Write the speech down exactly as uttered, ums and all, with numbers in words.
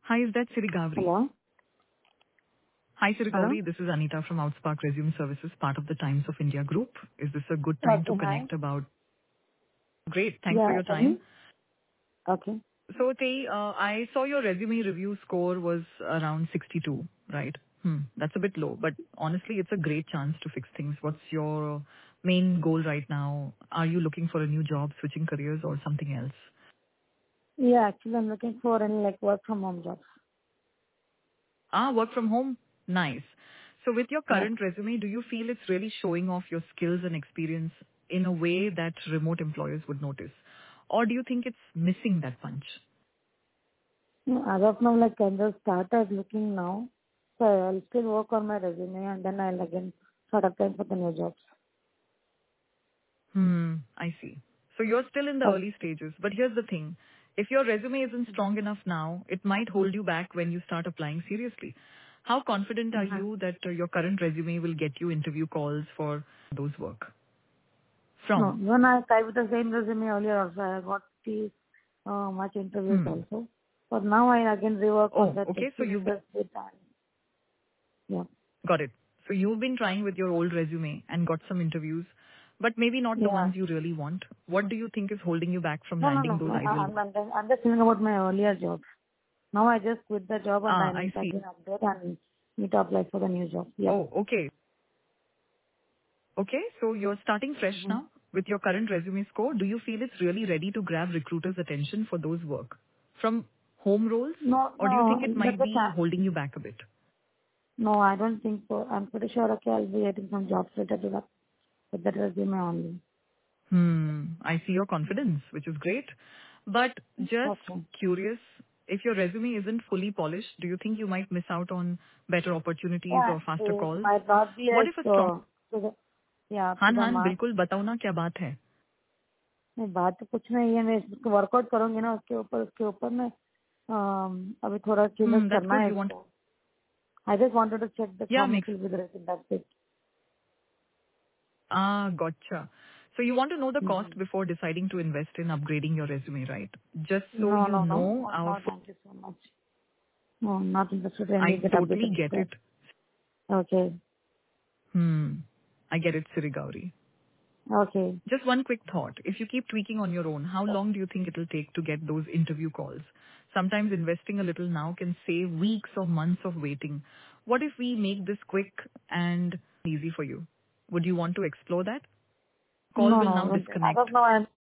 Hi, is that Siri Gowri? Hello? Hi, Siri Hello? Gowri. This is Anita from Outspark Resume Services, part of the Times of India group. Is this a good time to Okay, hi. connect about? Great. Thanks for Yeah, your tell me. time. Okay. So, Tei, uh, I saw your resume review score was around sixty-two, right? Hmm, that's a bit low, but honestly, it's a great chance to fix things. What's your main goal right now? Are you looking for a new job, switching careers, or something else? Yeah, actually I'm looking for any like work from home jobs. Ah, work from home? Nice. So with your Yeah. current resume, do you feel it's really showing off your skills and experience in a way that remote employers would notice? Or do you think it's missing that punch? No, as of now, like I'm just started looking now. So I'll still work on my resume and then I'll again start applying for the new jobs. Hmm, I see. So you're still in the Okay. early stages. But here's the thing. If your resume isn't strong enough now, it might hold you back when you start applying seriously. How confident are Uh-huh. you that uh, your current resume will get you interview calls for those work? No, From? when I tried with the same resume earlier also, I got the uh, much interviews Hmm. also. But now I again rework on Oh, that okay. So you've experiences with that. Yeah. Got it. So you've been trying with your old resume and got some interviews, but maybe not the Yeah. ones you really want. What do you think is holding you back from No, no, landing no. those I, ideal? I'm, I'm, just- I'm just thinking about my earlier jobs. Now I just quit the job and Ah, I I need to see. again update and need to apply for the new job. Yeah. Oh, okay. Okay, so you're starting fresh Mm-hmm. now with your current resume score. Do you feel it's really ready to grab recruiters' attention for those work from home roles, No, or do you think no, it that's might the be chance. holding you back a bit? No, I don't think so. I'm pretty sure okay, I'll be getting some jobs related to that with that resume only. Hmm, I see your confidence, which is great. But just Okay. curious, if your resume isn't fully polished, do you think you might miss out on better opportunities Yeah, or faster it calls? might not be What like if a strong... uh, to the yeah up to हाँ the हाँ mark. बिल्कुल बताओ ना क्या बात है? नहीं बात तो कुछ नहीं है मैं इसको वर्कआउट करूंगी ना उसके ऊपर उसके ऊपर मैं अम, अभी थोड़ा चेंजेस Hmm, that's करना good. है You want... इसको. I just wanted to check that Yeah, how much makes... will be the rate in that Ah, gotcha. So you want to know the it. cost before deciding to invest in upgrading your resume, right? Just so No, you no, no. know, No, our... no, thank you so much. No, not interested in I get totally updated with get that. it. Okay. Hmm, I get it, Sirigauri. Okay. Just one quick thought. If you keep tweaking on your own, how long do you think it'll take to get those interview calls? Sometimes investing a little now can save weeks or months of waiting. What if we make this quick and easy for you? Would you want to explore that? Call No, will no. now As of disconnect. now, I'm